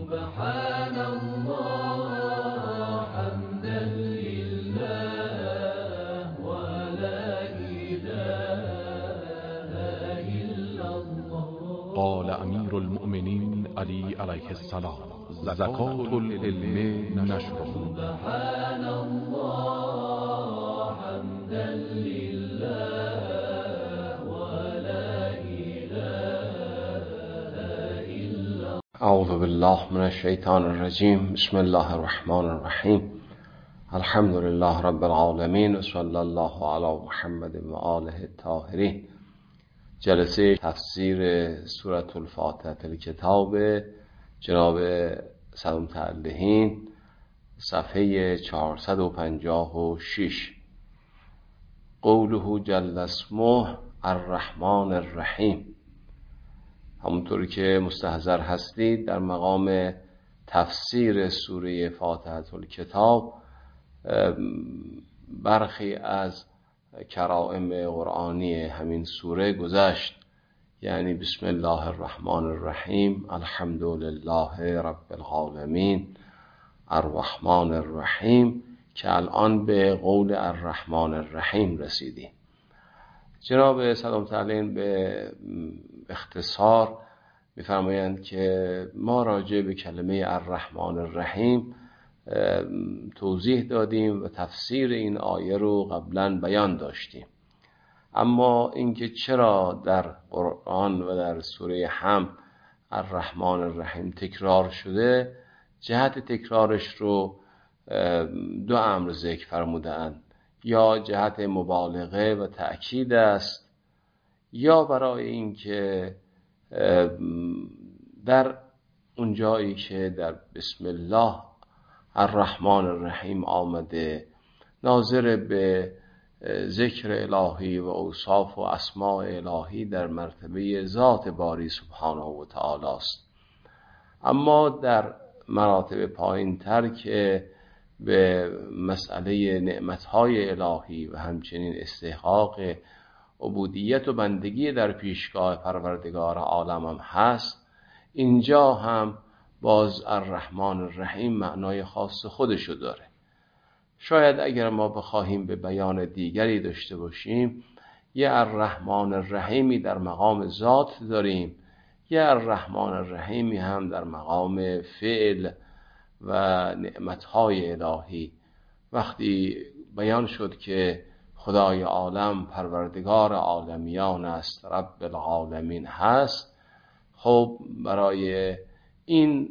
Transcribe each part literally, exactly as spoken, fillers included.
سبحان الله حمدا لله ولا إله إلا الله. قال امیر المؤمنین علی علیه السلام: زکات العلم نشره. سبحان الله حمدا لله ولا إله إلا الله. اعوذ بالله من الشیطان الرجیم. بسم الله الرحمن الرحیم. الحمد لله رب العالمین و صلی الله علی محمد و آله الطاهرین. جلسه تفسیر سورة الفاتحه الکتاب جناب سید متعلهین، صفحه چهارصد و پنجاه و شش. قوله جل اسمه الرحمن الرحیم. همونطوری که مستحضر هستید در مقام تفسیر سوره فاتحه الکتاب برخی از کرائم قرآنی همین سوره گذشت، یعنی بسم الله الرحمن الرحیم، الحمد لله رب العالمین، الرحمن الرحیم، که الان به قول الرحمن الرحیم رسیدیم. جناب سید متعلهین به اختصار می‌فرمایند که ما راجع به کلمه الرحمن الرحیم توضیح دادیم و تفسیر این آیه رو قبلا بیان داشتیم، اما اینکه چرا در قرآن و در سوره هم الرحمن الرحیم تکرار شده، جهت تکرارش رو دو امر ذکر فرمودند: یا جهت مبالغه و تأکید است، یا برای اینکه در اون جایی که در بسم الله الرحمن الرحیم آمده ناظر به ذکر الهی و اوصاف و اسماء الهی در مرتبه ذات باری سبحانه و تعالی است. اما در مراتب پایین تر که به مسئله نعمتهای الهی و همچنین استحقاق عبودیت و بندگی در پیشگاه پروردگار عالم هم هست، اینجا هم باز الرحمن الرحیم معنای خاص خودشو داره. شاید اگر ما بخواهیم به بیان دیگری داشته باشیم، یه الرحمن الرحیمی در مقام ذات داریم، یه الرحمن الرحیمی هم در مقام فعل و نعمتهای الهی. وقتی بیان شد که خدای عالم پروردگار عالمیان است، رب العالمین هست، خب برای این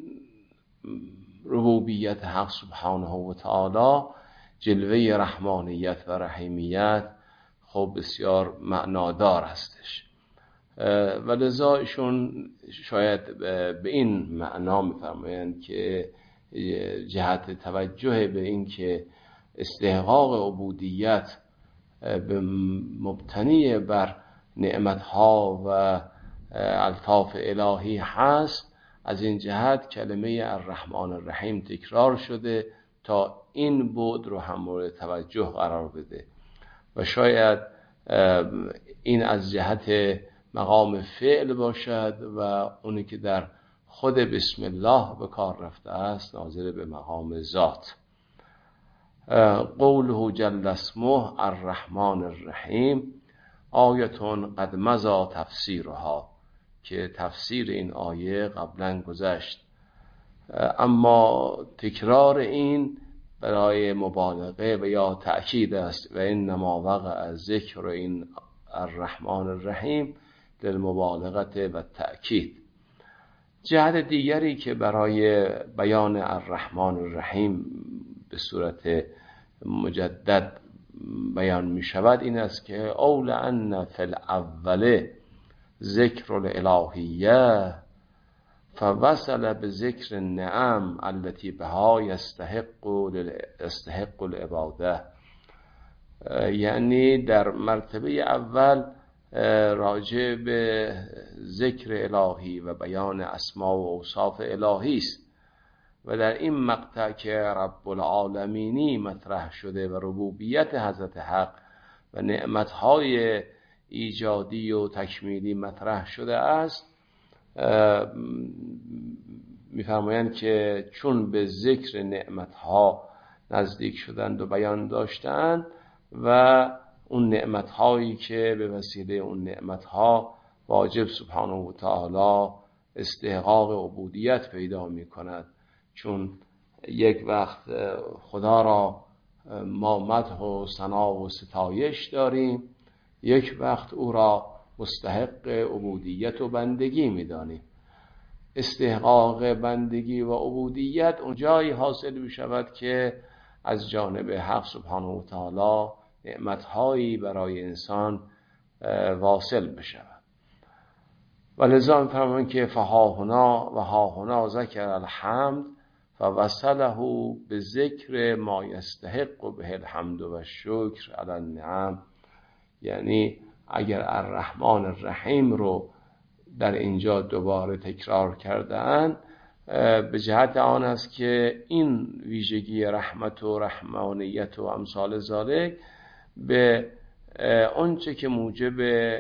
ربوبیت حق سبحانه و تعالی جلوه رحمانیت و رحیمیت خب بسیار معنادار هستش و لذا ایشون شاید به این معنا می‌فرمایند که جهت توجه به این که استحقاق عبودیت به مبتنی بر نعمتها و الطاف الهی هست، از این جهت کلمه الرحمن الرحیم تکرار شده تا این بعد رو هم مورد توجه قرار بده و شاید این از جهت مقام فعل باشد و اونی که در خود بسم الله به کار رفته است ناظر به مقام ذات. قوله جل اسمه الرحمن الرحیم آیتون قد مضی تفسیرها، که تفسیر این آیه قبلا گذشت، اما تکرار این برای مبالغه و یا تأکید است و انما وقع ذکر این الرحمن الرحیم للمبالغه و تأکید. جهت دیگری که برای بیان الرحمن الرحیم به صورت مجدد بیان می شود این است که اول ان فی الاول ذکر الالهیه فوصل به ذکر النعم التي بها یستحق یستحق العباده، یعنی در مرتبه اول راجع به ذکر الهی و بیان اسما و اوصاف الهی است و در این مقطع که رب العالمینی مطرح شده و ربوبیت حضرت حق و نعمتهای ایجادی و تکمیلی مطرح شده است، میفرمایند که چون به ذکر نعمتها نزدیک شدند و بیان داشتند و اون نعمتهایی که به وسیله اون نعمتها واجب سبحانه و تعالی استحقاق عبودیت پیدا می کند، چون یک وقت خدا را ما مدح و ثنا و ستایش داریم، یک وقت او را مستحق عبودیت و بندگی می دانیم. استحقاق بندگی و عبودیت اونجایی حاصل می شود که از جانب حق سبحانه و تعالی نعمتهایی برای انسان واصل بشود. و لذا می‌فرمایند که فهاهنا و هاهنا ذکر الحمد فوصله به ذکر ما یستحق به الحمد و الشکر علی النعم. یعنی اگر الرحمن الرحیم رو در اینجا دوباره تکرار کردن، به جهت آن است که این ویژگی رحمت و رحمانیت و امثال ذالک به آنچه که موجب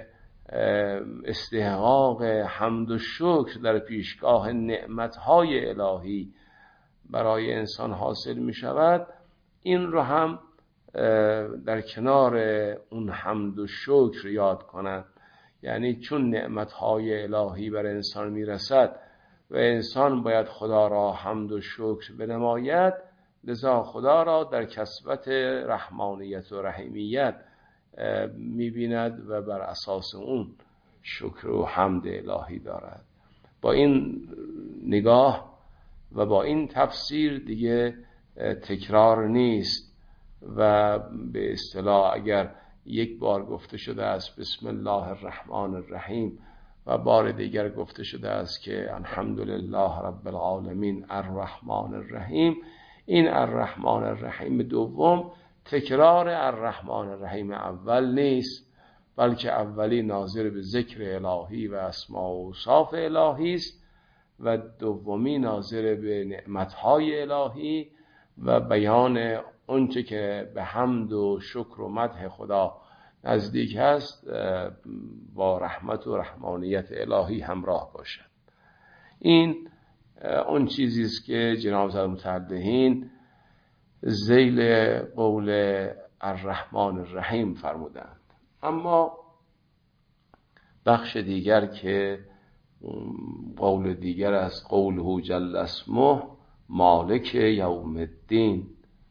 استحقاق حمد و شکر در پیشگاه نعمتهای الهی برای انسان حاصل می شود، این رو هم در کنار اون حمد و شکر یاد کنند. یعنی چون نعمتهای الهی بر انسان می رسد و انسان باید خدا را حمد و شکر بنماید، لذا خدا را در کسبت رحمانیت و رحیمیت می بیند و بر اساس اون شکر و حمد الهی دارد. با این نگاه و با این تفسیر دیگه تکرار نیست و به اصطلاح اگر یک بار گفته شده است بسم الله الرحمن الرحیم و بار دیگر گفته شده است که الحمدلله رب العالمین الرحمن الرحیم، این الرحمن الرحیم دوم تکرار الرحمن الرحیم اول نیست، بلکه اولی ناظر به ذکر الهی و اسماء و اوصاف الهی است و دومی ناظر به نعمتهای الهی و بیان اونچه که به حمد و شکر و مدح خدا نزدیک هست با رحمت و رحمانیت الهی همراه باشد. این اون چیزی است که جناب زاده متعلقین ذیل قول الرحمن الرحیم فرمودند. اما بخش دیگر که قول دیگر است، قوله جل اسمه مالک یوم الدین.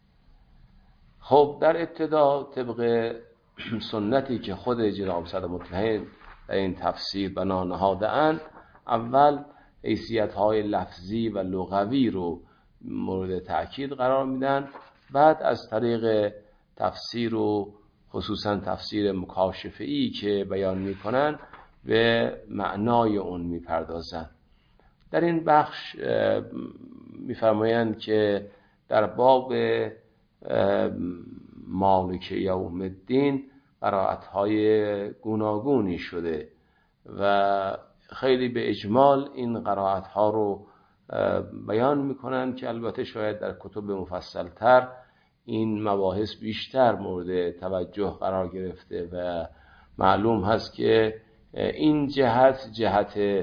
خب در ابتدا طبق سنتی که خود جناب زاده مطلقین در این تفسیر بنا نهاده‌اند، اول حیثیت‌های لفظی و لغوی رو مورد تأکید قرار میدن، بعد از طریق تفسیر و خصوصا تفسیر مکاشفه‌ای که بیان میکنن به معنای اون میپردازن. در این بخش میفرمایند که در باب مالک یوم الدین قرائت‌های گوناگونی شده و خیلی به اجمال این قرائت‌ها رو بیان میکنن که البته شاید در کتب مفصل‌تر این مباحث بیشتر مورد توجه قرار گرفته و معلوم هست که این جهت جهت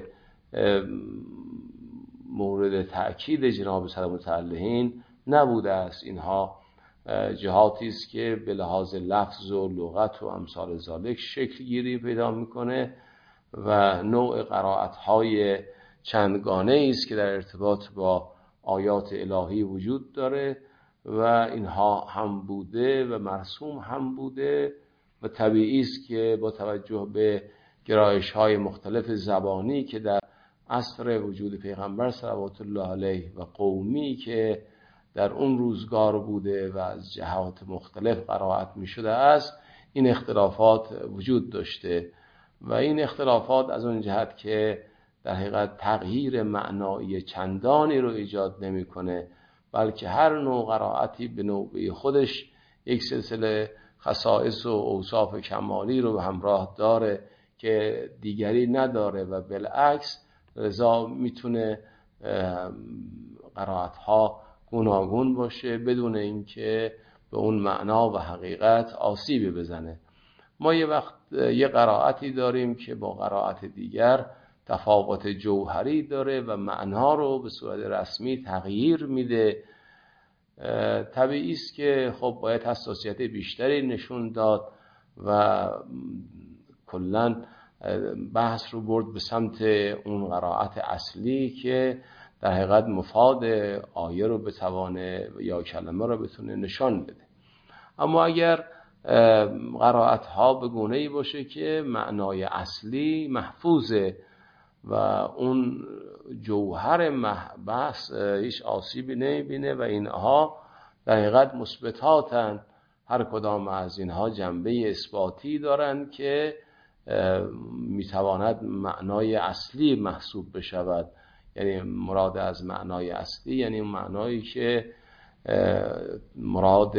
مورد تأکید جناب صدر متعلقین نبوده است. اینها جهاتی است که به لحاظ لفظ و لغت و امثال ذالک شکل گیری پیدا میکنه و نوع قرائت‌های چندگانه است که در ارتباط با آیات الهی وجود داره و اینها هم بوده و مرسوم هم بوده و طبیعی است که با توجه به گرایش‌های مختلف زبانی که در عصر وجود پیغمبر صلوات الله علیه و قومی که در اون روزگار بوده و از جهات مختلف قرائت می شده است، این اختلافات وجود داشته و این اختلافات از اون جهت که در حقیقت تغییر معنایی چندانی رو ایجاد نمی کنه، بلکه هر نوع قرائتی به نوبه خودش یک سلسله خصائص و اوصاف کمالی رو به همراه داره که دیگری نداره و بالعکس، لذا میتونه قرائت‌ها گوناگون باشه بدون اینکه به اون معنا و حقیقت آسیبی بزنه. ما یه وقت یه قرائتی داریم که با قرائت دیگر تفاوت جوهری داره و معنا رو به صورت رسمی تغییر میده. طبیعی است که خب باید حساسیت بیشتری نشون داد و کلاً بحث رو برد به سمت اون قرائت اصلی که در حقیقت مفاد آیه رو بتوانه یا کلمه رو بتونه نشان بده. اما اگر قرائت ها به گونه‌ای باشه که معنای اصلی محفوظه و اون جوهر بحث هیچ آسیبی نمیبینه و اینها در حقیقت مثبتاتن، هر کدام از اینها جنبه اثباتی دارند که میتواند معنای اصلی محسوب بشود. یعنی مراد از معنای اصلی یعنی معنایی که مراد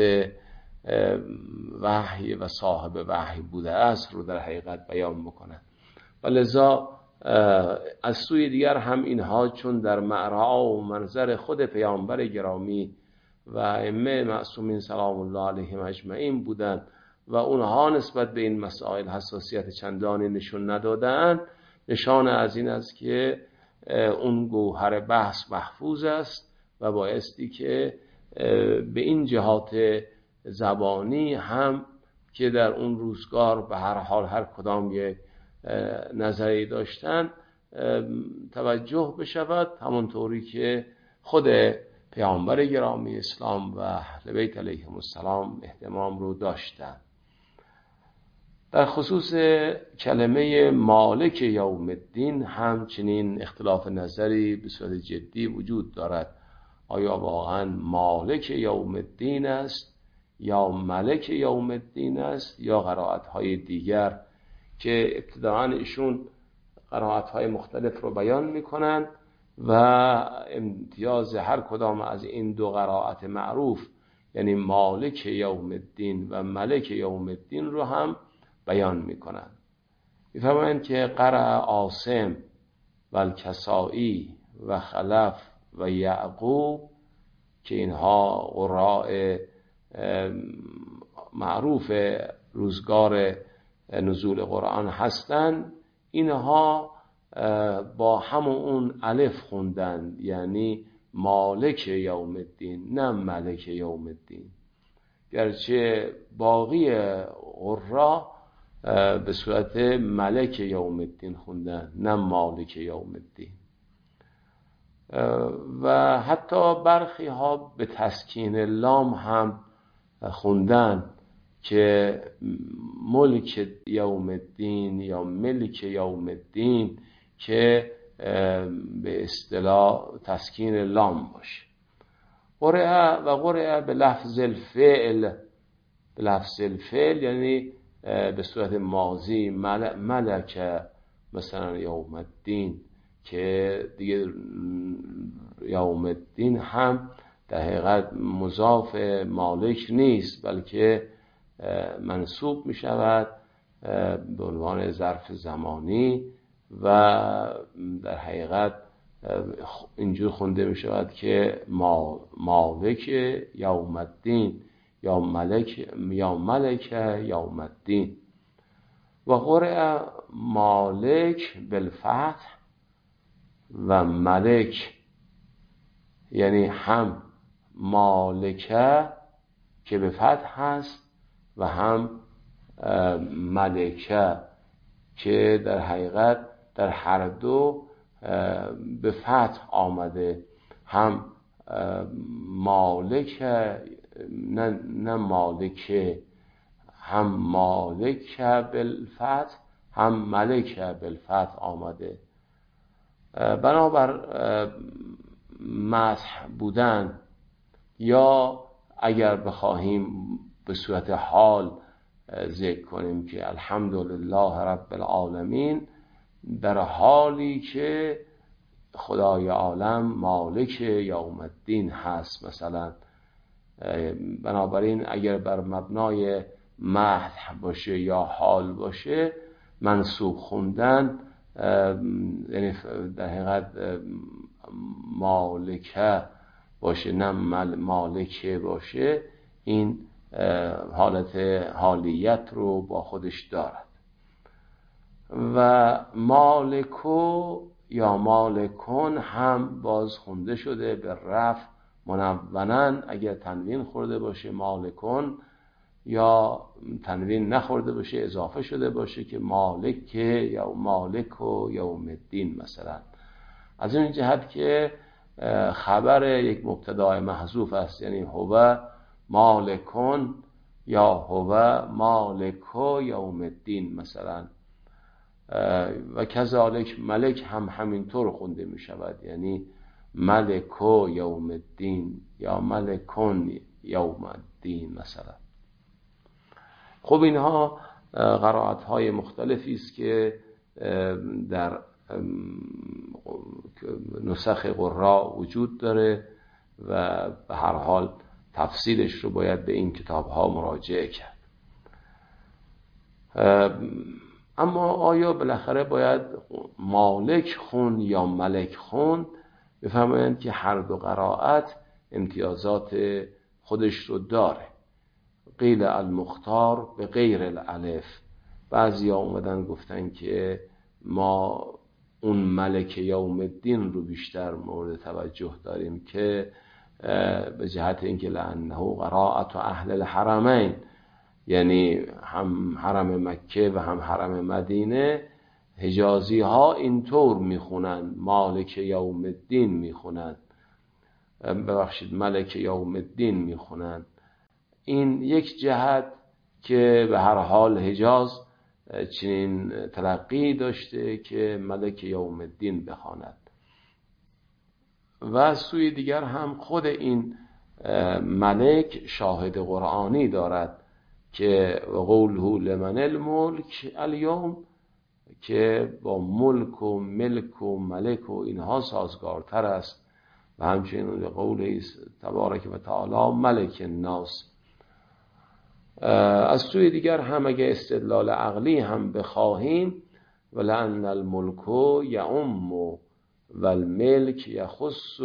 وحی و صاحب وحی بوده است رو در حقیقت بیان بکنند. و لذا از سوی دیگر هم اینها چون در معرا و منظر خود پیامبر گرامی و ائمه معصومین سلام الله علیهم اجمعین بودند و اونها نسبت به این مسائل حساسیت چندانی نشون ندادند، نشان از این است که اون گوهر بحث محفوظ است و بایستی که به این جهات زبانی هم که در اون روزگار به هر حال هر کدام یک نظری داشتن توجه بشود، همونطوری که خود پیامبر گرامی اسلام و اهل بیت علیهم السلام اهتمام رو داشتن. در خصوص کلمه مالک یوم الدین همچنین اختلاف نظری به صورت جدی وجود دارد. آیا واقعا مالک یوم الدین است یا ملک یوم الدین است یا قرائت های دیگر که ابتداءً ایشون قرائت های مختلف رو بیان میکنن و امتیاز هر کدام از این دو قرائت معروف یعنی مالک یوم الدین و ملک یوم الدین رو هم بیان میکنن. میفرمایند که قرأ عاصم و الکسائی و خلف و یعقوب که اینها قراء معروف روزگار نزول قرآن هستند، اینها با همون اون الف خوندن، یعنی مالک یوم الدین نه ملک یوم الدین، گرچه باقی قرا به صورت ملک یوم الدین خوندن نه مالک یوم الدین. و حتی برخی ها به تسکین لام هم خوندن که ملک یوم الدین یا ملک یوم الدین که به اصطلاح تسکین لام باشه. قرئ و قرئ به لفظ الفعل، به لفظ الفعل یعنی به صورت ماضی ملک مثلا یوم الدین که دیگه یوم الدین هم در حقیقت مضاف مالک نیست بلکه منصوب می شود به عنوان ظرف زمانی و در حقیقت اینجور خونده می شود که مالک یوم الدین یا ملک یا ملک یوم الدین. و قرئ مالک بالفتح و ملک یعنی هم مالکه که به فتح هست و هم ملکه که در حقیقت در هر دو به فتح آمده، هم مالک نه, نه مالکه، هم مالک بالفتح هم ملک بالفتح آمده. بنابر مسح بودن یا اگر بخواهیم به صورت حال ذکر کنیم که الحمدلله رب العالمین، در حالی که خدای عالم مالک یوم الدین هست مثلا. بنابراین اگر بر مبنای مدح باشه یا حال باشه منصوب خوندن یعنی در حقیقت مالکه باشه نه مالکه باشه، این حالت حالیت رو با خودش دارد. و مالکو یا مالکون هم باز خونده شده به رفع منونن، اگر تنوین خورده باشه مالکون، یا تنوین نخورده باشه اضافه شده باشه که مالک یا مالک و یوم الدین مثلا. از این جهت که خبر یک مبتدا محذوف است، یعنی هو مالکون یا هو مالک یوم الدین مثلا. و کذالک ملک هم همینطور خونده می شود، یعنی ملک یوم الدین یا ملکون یوم الدین مثلا. خب اینها قرائت های مختلفی است که در نسخ قراء وجود داره و به هر حال تفصیلش رو باید به این کتاب ها مراجعه کرد. اما آیا بالاخره باید مالک خون یا ملک خون؟ بفهمند که هر دو قرائت امتیازات خودش رو داره. قیل المختار به غیر الالف. بعضی ها اومدن گفتن که ما اون ملک یوم الدین رو بیشتر مورد توجه داریم که به جهت اینکه لانه قرائت اهل الحرمین، یعنی هم حرم مکه و هم حرم مدینه، حجازی ها اینطور میخونن، مالک یوم الدین میخونن، ببخشید ملک یوم الدین میخونن. این یک جهت که به هر حال حجاز چنین تلقی داشته که ملک یوم الدین بخواند. و از سوی دیگر هم خود این ملک شاهد قرآنی دارد که قوله لمن الملک الیوم، که با ملک و ملک و ملک و اینها سازگارتر است. و همچنین قوله تبارک و تعالی ملک الناس. از سوی دیگر هم اگه استدلال عقلی هم بخواهیم، ولأن الملک یعم والملک یخص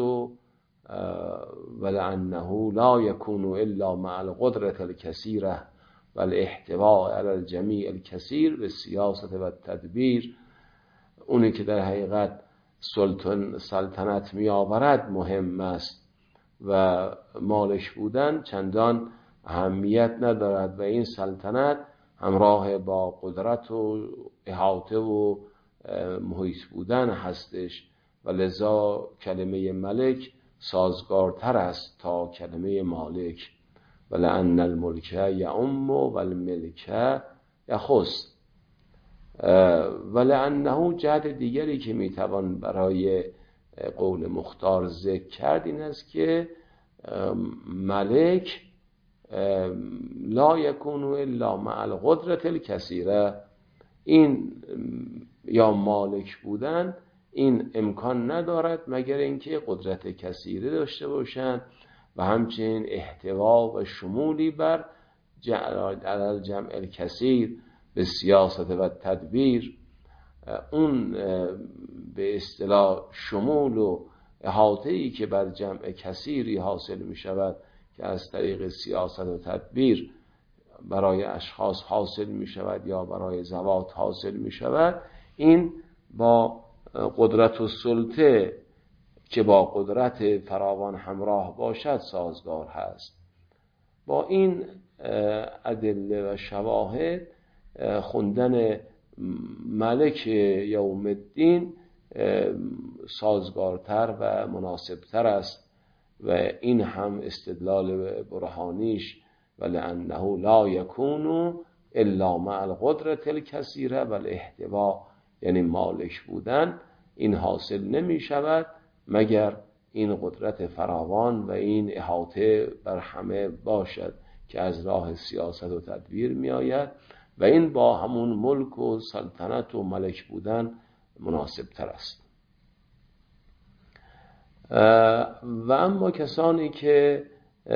ولأنه لا يكون الا مع القدرة الكثيرة والاحتواء على الجميع الكثير بالسیاست و تدبیر. اونی که در حقیقت سلطن سلطنت می آورد مهم است و مالک بودن چندان اهمیت ندارد، و این سلطنت همراه با قدرت و احاطه و محیط بودن هستش و لذا کلمه ملک سازگارتر است تا کلمه مالک. ولأن الملک یعم والملک یخص. ولأنه جهت دیگری که میتوان برای قول مختار ذکر کرد این است که ملک لا یکون الا مع القدرة الکثیره. این یا مالک بودن این امکان ندارد مگر اینکه قدرت کثیره داشته باشند و همچنین احتوا و شمولی بر علل جمع الکثیر به سیاست و تدبیر. اون به اصطلاح شمول و احاطه‌ای که بر جمع کثیری حاصل می شود که از طریق سیاست و تدبیر برای اشخاص حاصل می شود یا برای ذوات حاصل می شود، این با قدرت و سلطه که با قدرت فراوان همراه باشد سازگار هست. با این ادله و شواهد خوندن ملک یوم الدین سازگارتر و مناسبتر است و این هم استدلال برهانیش ولأنه لا یکون الا مع القدرة الکثیره والاحتوا، یعنی مالک بودن این حاصل نمی شود مگر این قدرت فراوان و این احاطه بر همه باشد که از راه سیاست و تدبیر می آید و این با همون ملک و سلطنت و ملک بودن مناسب تر است. و اما کسانی که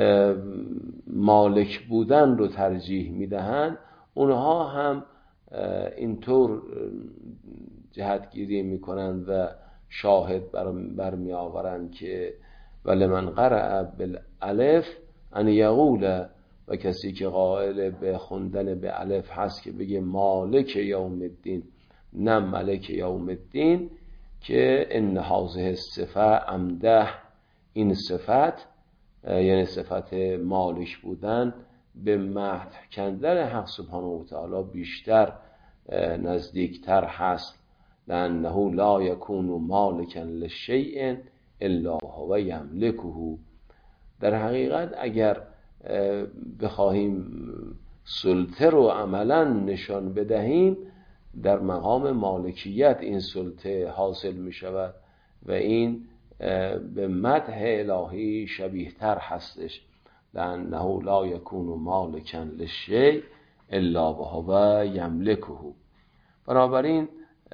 مالک بودن رو ترجیح می دهند اونها هم اینطور جهتگیری می کنند و شاهد برمی آورند که ولمن قرأ بالالف ان یقول، و کسی که قائل به خوندن به الف هست که بگه مالک یوم الدین نه ملک یوم الدین، که ان هذه الصفه امده، این صفت یعنی صفت مالک بودن به مدح کندن حق سبحانه و تعالی بیشتر نزدیکتر هست. لانه لا یکون مالکا لشیء الا هو یملکه. در حقیقت اگر بخواهیم سلطه رو عملا نشان بدهیم، در مقام مالکیت این سلطه حاصل می شود و این به مدح الهی شبیه تر هستش. لأنه لا یکون مالکا للشیء الا وهو یملکه. بنابراین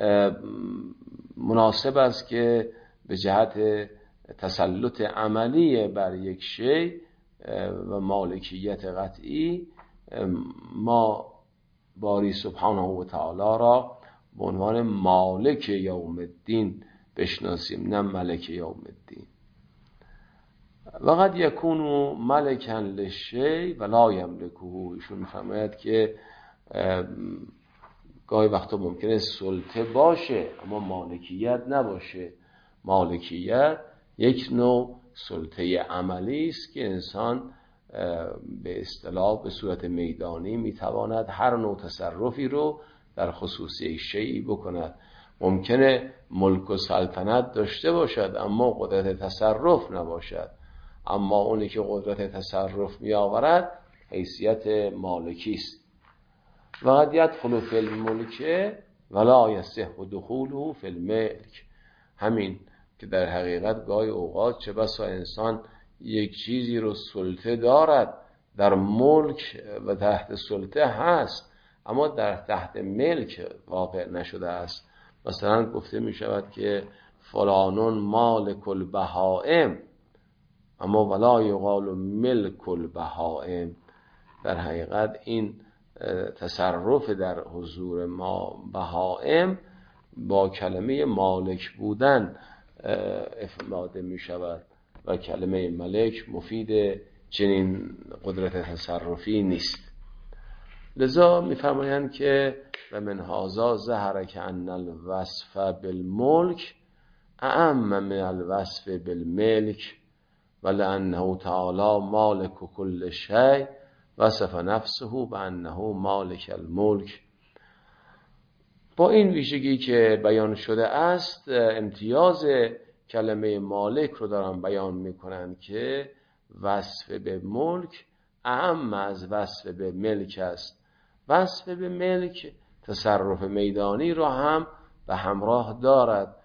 مناسب است که به جهت تسلط عملی بر یک شیء و مالکیت قطعی ما باری سبحانه و تعالی را به عنوان مالک یوم الدین بشناسیم، نه ملک یوم الدین. و قد یکون ملکا للشیء ولا یملکه. ایشون می‌فرماید که گاهی وقتا ممکنه سلطه باشه اما مالکیت نباشه. مالکیت یک نوع سلطه عملی است که انسان به اصطلاح به صورت میدانی میتواند هر نوع تصرفی رو در خصوصی شیئی بکند. ممکنه ملک و سلطنت داشته باشد اما قدرت تصرف نباشد، اما اونی که قدرت تصرف می آورد حیثیت مالکی است. و قد یدخل فی الملک ولا یصح دخوله فی الملک. همین که در حقیقت گاهی اوقات چه بسا انسان یک چیزی رو سلطه دارد، در ملک و تحت سلطه هست اما در تحت ملک واقع نشده است. مثلا گفته می شود که فلانون مالک البهائم اما ولا یقال ملک البهائم. در حقیقت این تصرف در حضور ما بهائم با کلمه مالک بودن افاده می شود و کلمه ملک مفید چنین قدرت تصرفی نیست. لذا می‌فرمایند که و من هذا ظهر کأن الوصف بالملک اعم من الوصف بالملک ولأنه تعالی مالک کل شیء وصف نفسه بأنه مالک الملک. با این ویژگی که بیان شده است امتیاز کلمه مالک رو دارن بیان میکنن که وصف به ملک اعم از وصف به ملک است. وصف به ملک تصرف میدانی رو هم به همراه دارد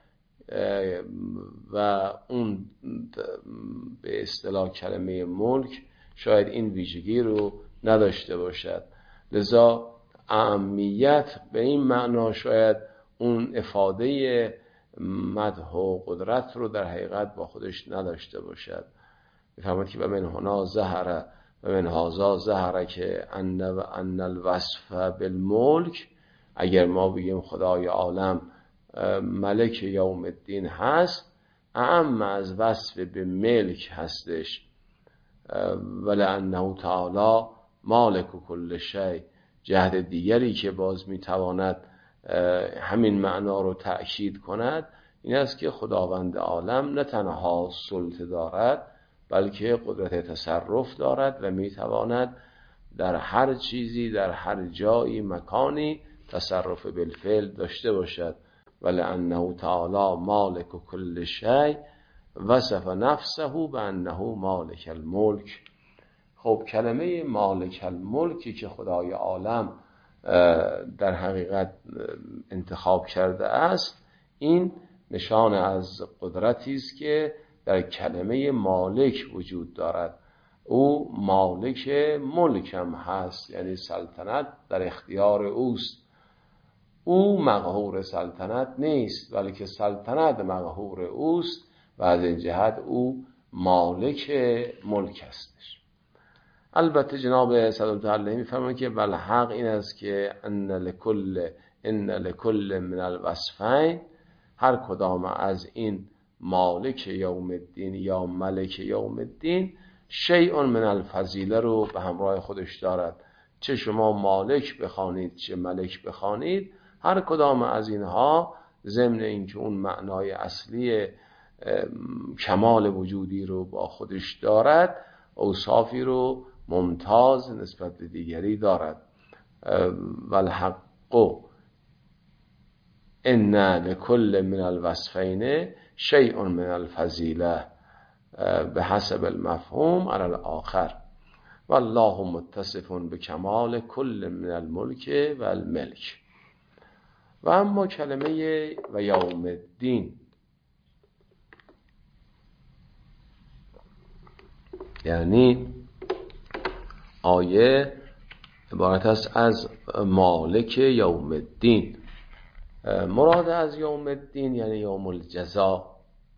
و اون به اصطلاح کلمه ملک شاید این ویژگی رو نداشته باشد. لذا اهمیت به این معنا شاید اون افاده مدح و قدرت رو در حقیقت با خودش نداشته باشد. می‌فهمید که و من هنا ظهر و من هذا ظهر که ان ان الوصف بالملک، اگر ما بگیم خدای عالم ملک یوم الدین هست اعم از وصف به ملک هستش. ولأنه تعالی مالک کل شیء. جهت دیگری که باز میتواند همین معنا رو تأکید کند این است که خداوند عالم نه تنها سلطه دارد بلکه قدرت تصرف دارد و میتواند در هر چیزی در هر جایی مکانی تصرف بالفعل داشته باشد. ولأنه تعالی مالک کل شیء وصف نفسه بأنه مالک الملک. خب کلمه مالک الملکی که خدای عالم در حقیقت انتخاب کرده است این نشان از قدرتی است که در کلمه مالک وجود دارد. او مالک ملک هم هست، یعنی سلطنت در اختیار اوست. او مقهور سلطنت نیست بلکه سلطنت مقهور اوست و از این جهت او مالک ملک هستش. البته جناب صدالله علیه می‌فرمایند که والحق این است که ان لکل ان لکل من الوصفین، هر کدام از این مالک یوم الدین یا ملک یوم الدین شیء من الفضیله رو به همراه خودش دارد. چه شما مالک بخوانید چه ملک بخوانید هر کدام از اینها ضمن اینکه اون معنای اصلی کمال وجودی رو با خودش دارد، اوصافی رو ممتاز نسبت به دیگری دارد. والحق ان لكل من الوصفین شیء من الفضیله به حسب المفهوم علی الاخر والله متصف بکمال کل من الملک و الملک. و اما کلمه و یوم الدین، یعنی آیه عبارت است از مالک یوم الدین. مراد از یوم الدین یعنی یوم الجزا.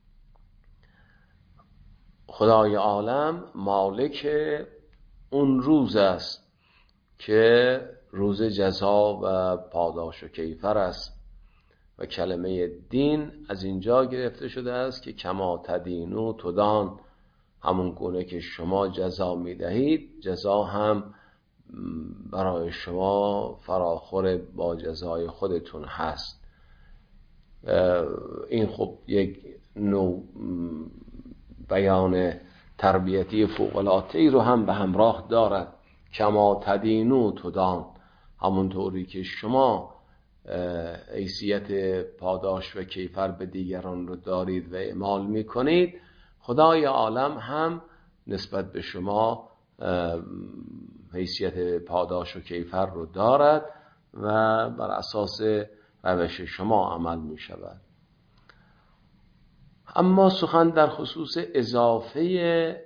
خدای عالم مالک اون روز است که روز جزا و پاداش و کیفر است. و کلمه دین از اینجا گرفته شده است که کما تدینو تدان، همون گونه که شما جزا میدهید جزا هم برای شما فراخور با جزای خودتون هست. این خب یک نوع بیان تربیتی فوق‌العاده‌ای رو هم به همراه دارد. کما تدینو تدان، همونطوری که شما حیثیت پاداش و کیفر به دیگران رو دارید و اعمال میکنید، خدای عالم هم نسبت به شما حیثیت پاداش و کیفر رو دارد و بر اساس روش شما عمل می شود. اما سخن در خصوص اضافه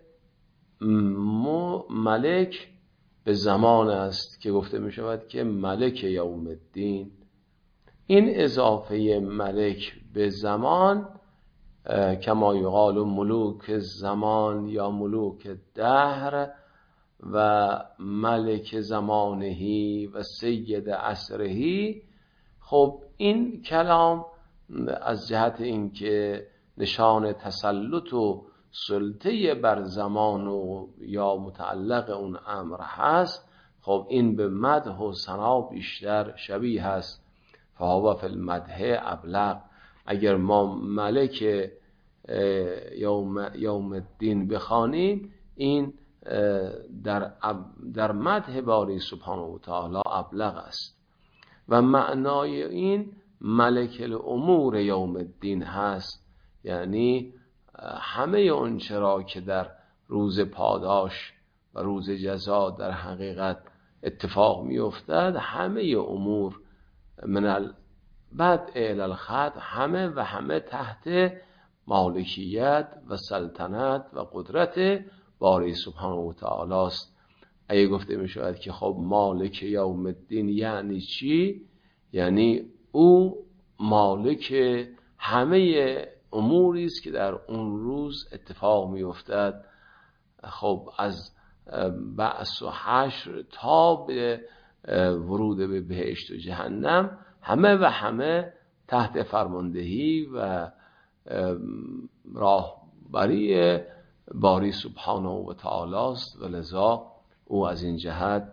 ملک به زمان است که گفته می شود که ملک یوم الدین. این اضافه ملک به زمان کما یقال ملوک زمان یا ملوک دهر و ملک زمانهی و سید عصرهی، خب این کلام از جهت اینکه نشان تسلط و سلطه بر زمان و یا متعلق اون امر هست، خب این به مدح و ثنا بیشتر شبیه هست. فهو فی المدح ابلغ. اگر ما ملک یوم, یوم الدین بخوانیم، این در, در مدح باری سبحانه و تعالی ابلغ است. و معنای این ملک الامور یوم الدین هست، یعنی همه اون چرا که در روز پاداش و روز جزا در حقیقت اتفاق می افتد، همه امور من البدء الی الختم، همه و همه تحت مالکیت و سلطنت و قدرت باری سبحانه و تعالی است. اگه گفته می شود که خب مالک یوم الدین یعنی چی؟ یعنی او مالک همه اموری است که در اون روز اتفاق می افتد. خب از بعث و حشر تا به ورود به بهشت و جهنم، همه و همه تحت فرماندهی و راهبری باری سبحانه و تعالی است و لذا او از این جهت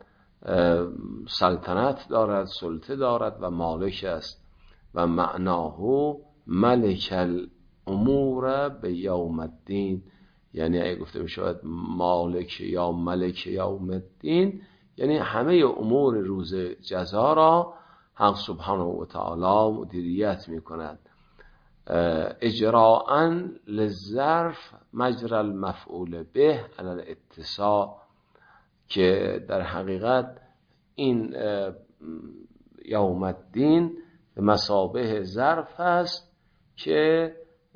سلطنت دارد، سلطه دارد و مالک است. و معناه ملک الامور به یوم الدین، یعنی اگه گفته بشود مالک یا ملک یوم الدین، یعنی همه امور روز جزا را حق سبحانه و تعالی مدیریت می کند. اجراءً للظرف مجرى المفعول به علی الاتصاع، که در حقیقت این یوم الدین مثابه ظرف است که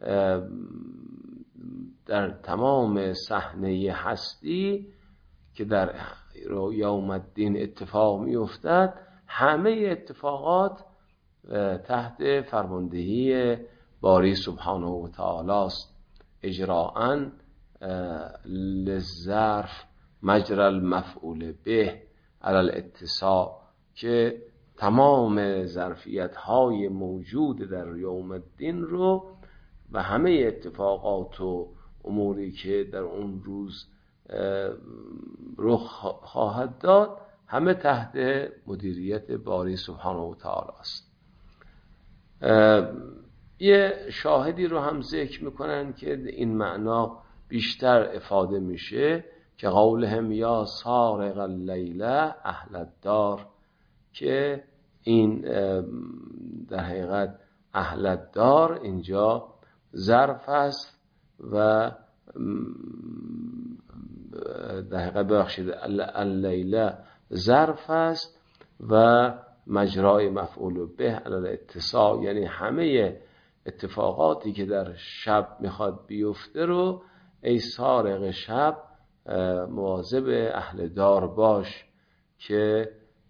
در تمام صحنه هستی که در یوم الدین اتفاق می افتد، همه اتفاقات تحت فرماندهی باری سبحانه و تعالی است. اجراءً للظرف مجرى المفعول به علی الاتساع، که تمام ظرفیت های موجود در یوم الدین رو و همه اتفاقات و اموری که در اون روز رخ خواهد داد، همه تحت مدیریت باری سبحانه و تعالی است. یه شاهدی رو هم ذکر میکنن که این معنا بیشتر افاده میشه که قولهم یا سارق اللیله اهل الدار، که این در حقیقت اهل الدار اینجا ظرف است و در حقیقت ببخشید اللیله ظرف است و مجرای مفعول به علی اتصال، یعنی همه اتفاقاتی که در شب میخواد بیفته رو ای سارق شب مواظب اهل دار باش که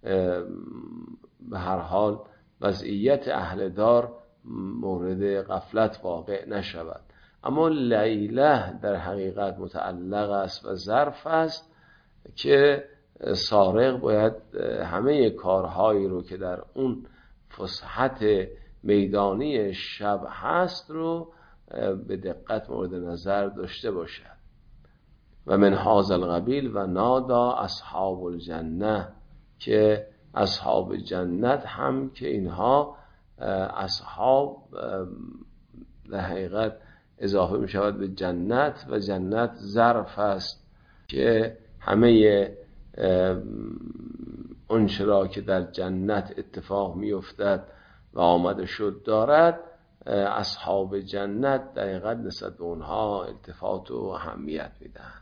به هر حال وضعیت اهل دار مورد غفلت واقع نشود. اما لیله در حقیقت متعلق است و ظرف است که سارق باید همه کارهایی رو که در اون فسحت میدانی شب هست رو به دقت مورد نظر داشته باشد. و من هذا القبیل و نادا اصحاب الجنه، که اصحاب جنت هم که اینها اصحاب در حقیقت اضافه می شود به جنت و جنت ظرف است که همه اون چرا که در جنت اتفاق می افتد و آمده شد دارد، اصحاب جنت در حقیقت نسبت به اونها التفات و اهمیت می دهند.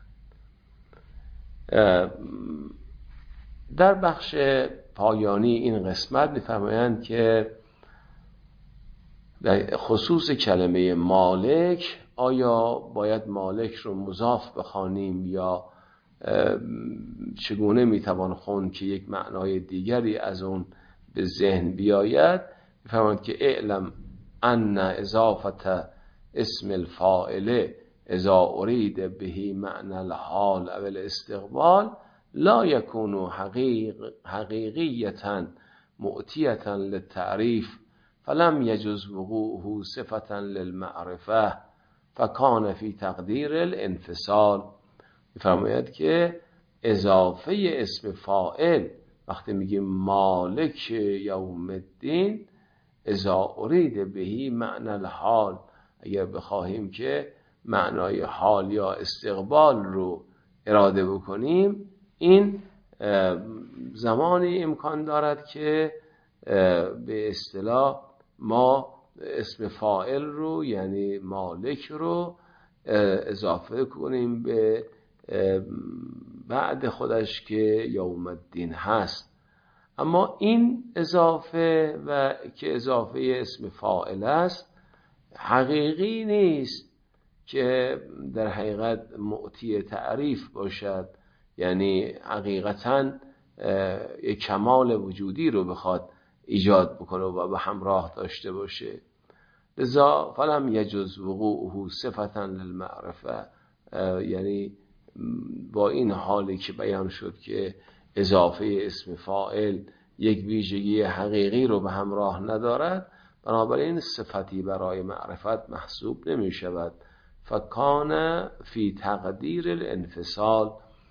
در بخش پایانی این قسمت می‌فرمایند که در خصوص کلمه مالک، آیا باید مالک رو مضاف بخوانیم یا چگونه میتوان خوند که یک معنای دیگری از اون به ذهن بیاید؟ می‌فرمایند که اعلم ان اضافت اسم الفاعل اذا ارید به معنی الحال او الاستقبال لا یکون حقیق حقیقیتا مؤتیتا للتعریف فلم یجز وقوعه صفتا للمعرفه فکان فی تقدیر الانفصال. می‌فرماید که اضافه اسم فاعل وقتی میگیم مالک یوم الدین اذا ارید به معنی الحال، اگر بخواهیم که معنای حال یا استقبال رو اراده بکنیم، این زمانی امکان دارد که به اصطلاح ما اسم فاعل رو یعنی مالک رو اضافه کنیم به بعد خودش که یوم الدین هست. اما این اضافه و که اضافه اسم فاعل است حقیقی نیست که در حقیقت معطی تعریف باشد، یعنی حقیقتاً یک کمال وجودی رو بخواد ایجاد بکنه و به همراه داشته باشه. لذا فلم یجز وقوعه صفتا للمعرفه، یعنی با این حالی که بیان شد که اضافه اسم فاعل یک ویژگی حقیقی رو به همراه ندارد، بنابراین صفتی برای معرفت محسوب نمی شود. فکان فی تقدیر الانفصال،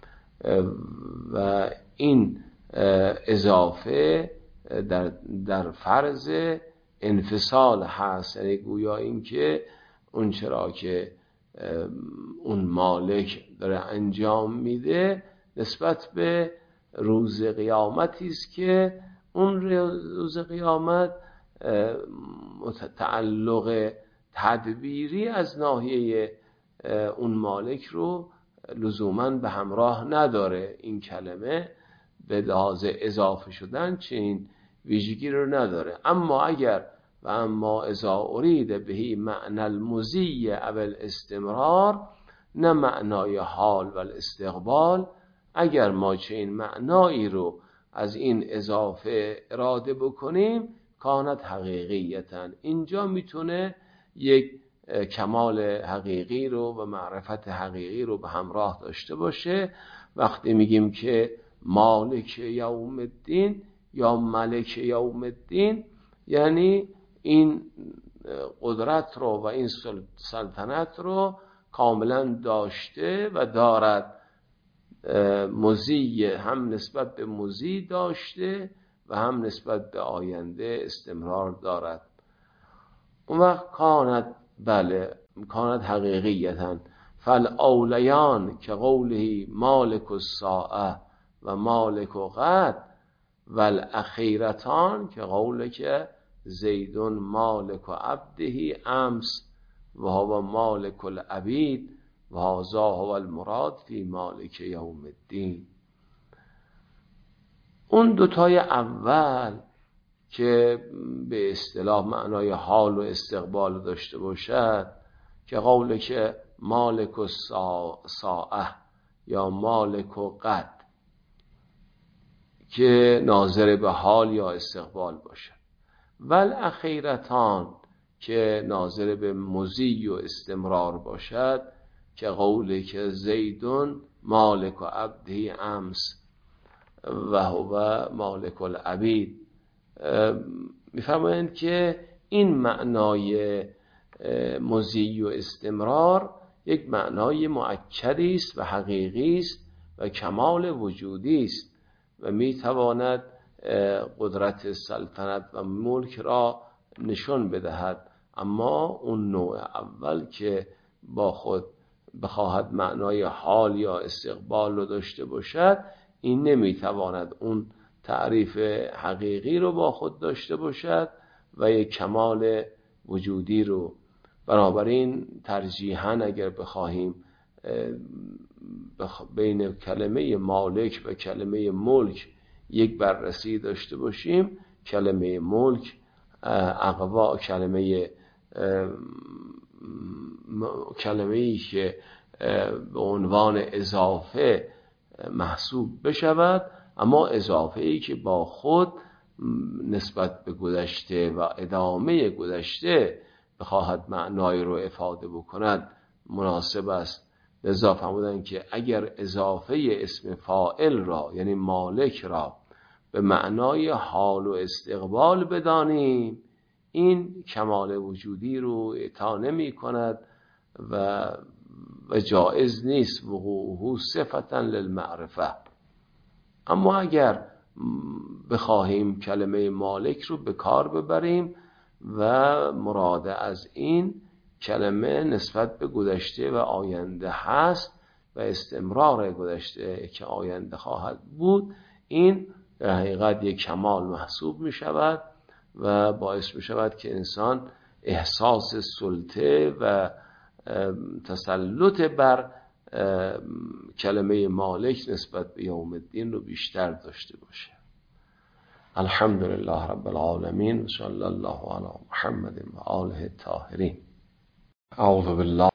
و این اضافه در, در فرض انفصال هست، یعنی گویا این که اون چرا که اون مالک داره انجام میده نسبت به روز قیامتی است که اون روز قیامت تعلق تدبیری از ناحیه اون مالک رو لزوماً به همراه نداره. این کلمه به لحاظ اضافه شدن چنین ویژگی رو نداره. اما اگر و اما اذا ارید به معنی المضی او الاستمرار، نه معنای حال و الاستقبال، اگر ما چنین معنایی رو از این اضافه اراده بکنیم کانت حقیقیتاً، اینجا میتونه یک کمال حقیقی رو و معرفت حقیقی رو به همراه داشته باشه. وقتی میگیم که مالک یوم الدین یا ملک یوم الدین، یعنی این قدرت رو و این سلطنت رو کاملا داشته و دارد، مضی هم نسبت به مضی داشته و هم نسبت به آینده استمرار دارد. اون وقت کانت، بله کانت حقیقیتاً فالاولیان که قوله مالک الساعه و مالک غد والاخیرتان که قوله که زیدون مالک و عبده امس و هو مالک العبید و هذا هو المراد فی مالک یوم الدین. اون دوتای اول که به اصطلاح معنای حال و استقبال داشته باشد که قوله که مالک الساعه یا مالک و قد که ناظر به حال یا استقبال باشد، والاخیرتان که ناظر به مضی و استمرار باشد که قوله که زیدون مالک و عبده امس و هو مالک العبید. میفرمایند که این معنای مضی و استمرار یک معنای مؤکدی است و حقیقی است و کمال وجودی است و میتواند قدرت سلطنت و ملک را نشان بدهد. اما اون نوع اول که با خود بخواهد معنای حال یا استقبال رو داشته باشد، این نمیتواند اون تعریف حقیقی رو با خود داشته باشد و یک کمال وجودی رو. بنابراین ترجیحاً اگر بخواهیم بین کلمه مالک و کلمه ملک یک بررسی داشته باشیم، کلمه ملک اقوا کلمه کلمه‌ای که به عنوان اضافه محسوب بشود، اما اضافه‌ای که با خود نسبت به گذشته و ادامه گذشته بخواهد معنای رو افاده بکند مناسب است. لذا فرمودند که اگر اضافه اسم فاعل را یعنی مالک را به معنای حال و استقبال بدانیم، این کمال وجودی رو اعطا نمی کند و و جائز نیست وقوعه صفتا للمعرفه. اما اگر بخواهیم کلمه مالک رو به کار ببریم و مراد از این کلمه نسبت به گذشته و آینده هست و استمرار گذشته که آینده خواهد بود، این در حقیقت یک کمال محسوب می شود و باعث می شود که انسان احساس سلطه و تسلط بر کلمه مالک نسبت به یوم الدین رو بیشتر داشته باشه. الحمدلله رب العالمین و صلی الله علی محمد و آله الطاهرین. اعوذ بالله